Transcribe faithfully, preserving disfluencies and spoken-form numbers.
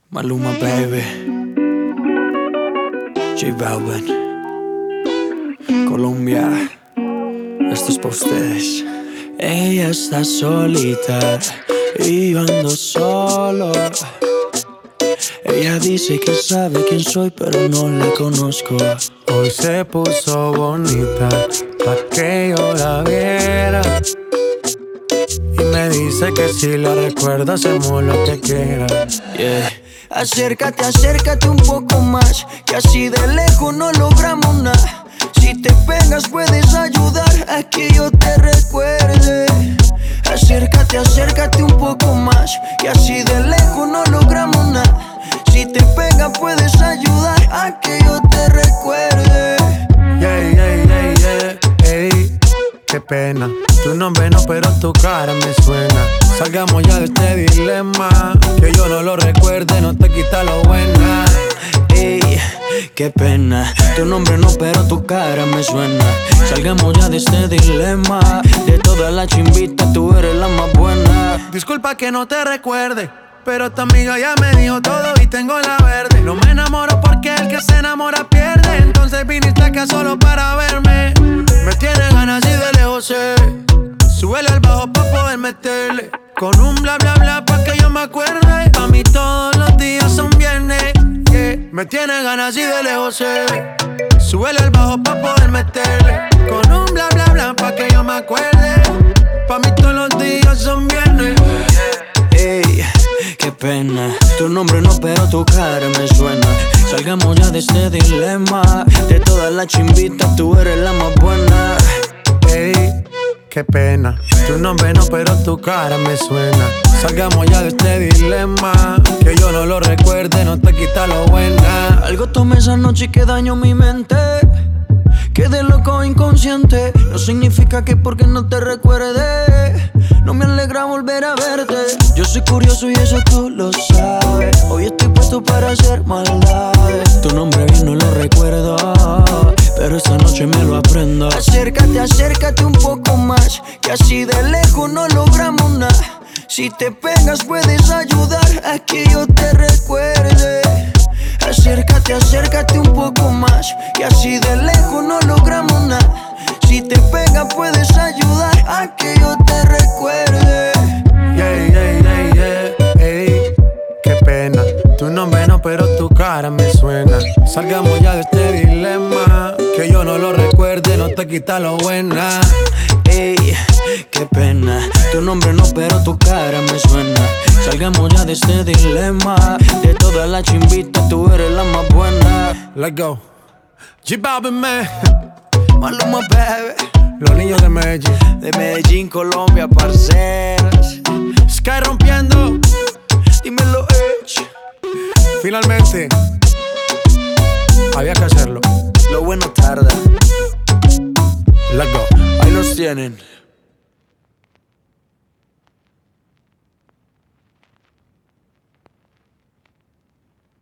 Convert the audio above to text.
Maluma, baby. J Balvin. Colombia. Esto es pa' ustedes. Ella está solita y yo ando solo. Ella dice que sabe quién soy, pero no la conozco. Hoy se puso bonita pa' que yo la viera. Y me dice que si la recuerda hacemos lo que quiera. Yeah. Acércate, acércate un poco más, que así de lejos no logramos nada. Si te pegas puedes ayudar a que yo te recuerde. Acércate, acércate un poco más, que así de lejos no logramos nada. Si te pegas puedes ayudar a que yo te recuerde. Yeah, yeah, yeah, yeah, ey, qué pena. Tu nombre no, pero tu cara me suena. Salgamos ya de este dilema. Que yo no lo recuerde, no te quita lo buena. Ey, qué pena. Tu nombre no, pero tu cara me suena. Salgamos ya de este dilema. De todas las chimbitas, tú eres la más buena. Disculpa que no te recuerde, pero tu amiga ya me dijo todo y tengo la verde. No me enamoro porque el que se enamora pierde. Entonces viniste acá solo para verme. Me tienes ganas y de lejos sé. Súbele al bajo pa' poder meterle. Con un bla bla bla pa' que yo me acuerde. A mí todos los días son viernes, yeah. Me tienes ganas y de lejos sé. Súbele al bajo pa' poder meterle. Con un bla bla bla pa' que yo me acuerde. Pa' mí todos los días son viernes. Ey, qué pena. Tu nombre no, pero tu cara me suena. Salgamos ya de este dilema. De todas las chimbitas, tú eres la más buena. Ey, qué pena. Tu nombre no, pero tu cara me suena. Salgamos ya de este dilema. Que yo no lo recuerde, no te quita lo buena. Algo tomé esa noche y que dañó mi mente. Quedé loco inconsciente. No significa que porque no te recuerde no me alegra volver a verte. Yo soy curioso y eso tú lo sabes. Hoy estoy puesto para hacer maldades. Tu nombre bien no lo recuerdo, pero esta noche me lo aprendo. Acércate, acércate un poco más, que así de lejos no logramos nada. Si te pegas puedes ayudar a que yo te recuerde. Acércate, acércate un poco más, que así de lejos no logramos nada. Si te pegas puedes ayudar a que yo te recuerde. Yeah, yeah, yeah, yeah, ey, qué pena. Tu nombre no, pero tu cara me suena. Salgamos ya de este dilema. Que yo no lo recuerde, no te quita lo buena. Ey, qué pena. Tu nombre no, pero tu cara me suena. Salgamos ya de este dilema. De todas las chimbitas, tú eres la más buena. Let's go. J Balvin, man. Maluma, baby. Los niños de Medellín. De Medellín, Colombia, parceras. Sky rompiendo. Dímelo, Edge. Finalmente, había que hacerlo. Lo bueno tarda. Let's go. Ahí los tienen.